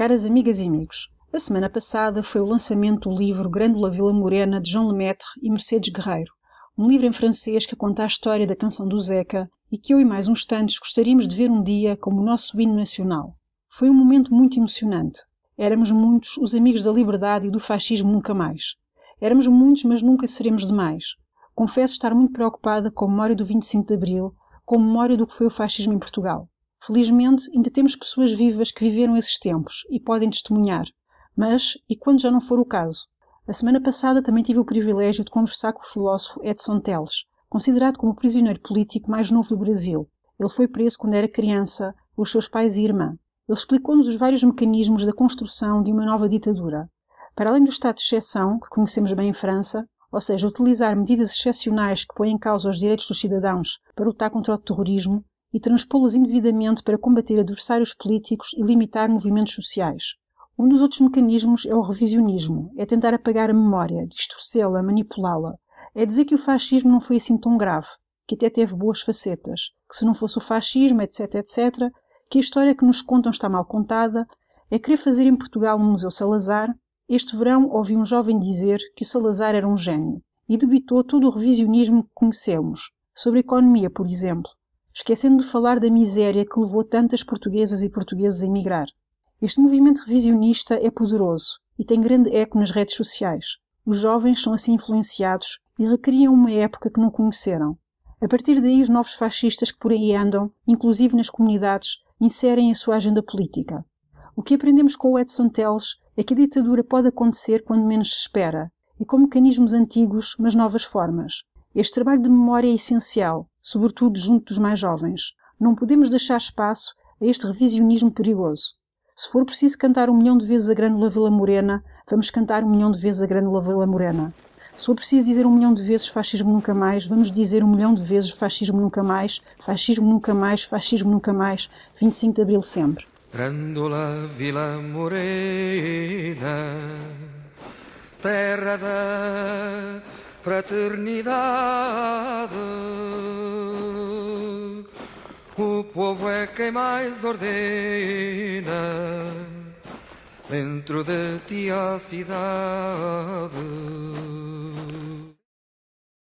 Caras amigas e amigos, a semana passada foi o lançamento do livro Grândola Vila Morena de João Lemaitre e Mercedes Guerreiro, um livro em francês que conta a história da canção do Zeca e que eu e mais uns tantos gostaríamos de ver um dia como o nosso hino nacional. Foi um momento muito emocionante. Éramos muitos os amigos da liberdade e do fascismo nunca mais. Éramos muitos, mas nunca seremos demais. Confesso estar muito preocupada com a memória do 25 de Abril, com a memória do que foi o fascismo em Portugal. Felizmente, ainda temos pessoas vivas que viveram esses tempos e podem testemunhar. Mas, e quando já não for o caso? A semana passada também tive o privilégio de conversar com o filósofo Edson Teles, considerado como o prisioneiro político mais novo do Brasil. Ele foi preso quando era criança, com os seus pais e irmã. Ele explicou-nos os vários mecanismos da construção de uma nova ditadura. Para além do estado de exceção, que conhecemos bem em França, ou seja, utilizar medidas excepcionais que põem em causa os direitos dos cidadãos para lutar contra o terrorismo e transpô-las indevidamente para combater adversários políticos e limitar movimentos sociais. Um dos outros mecanismos é o revisionismo, é tentar apagar a memória, distorcê-la, manipulá-la. É dizer que o fascismo não foi assim tão grave, que até teve boas facetas, que se não fosse o fascismo, etc., etc., que a história que nos contam está mal contada, é querer fazer em Portugal um Museu Salazar. Este verão ouvi um jovem dizer que o Salazar era um gênio e debitou todo o revisionismo que conhecemos, sobre a economia, por exemplo, esquecendo de falar da miséria que levou tantas portuguesas e portugueses a emigrar. Este movimento revisionista é poderoso e tem grande eco nas redes sociais. Os jovens são assim influenciados e recriam uma época que não conheceram. A partir daí, os novos fascistas que por aí andam, inclusive nas comunidades, inserem a sua agenda política. O que aprendemos com o Edson Teles é que a ditadura pode acontecer quando menos se espera, e com mecanismos antigos, mas novas formas. Este trabalho de memória é essencial, sobretudo junto dos mais jovens. Não podemos deixar espaço a este revisionismo perigoso. Se for preciso cantar 1 milhão de vezes a Grândola Vila Morena, vamos cantar 1 milhão de vezes a Grândola Vila Morena. Se for preciso dizer 1 milhão de vezes fascismo nunca mais, vamos dizer 1 milhão de vezes fascismo nunca mais, fascismo nunca mais, fascismo nunca mais, 25 de Abril sempre. Grândola Vila Morena, terra da fraternidade, o povo é quem mais ordena, dentro de ti a cidade.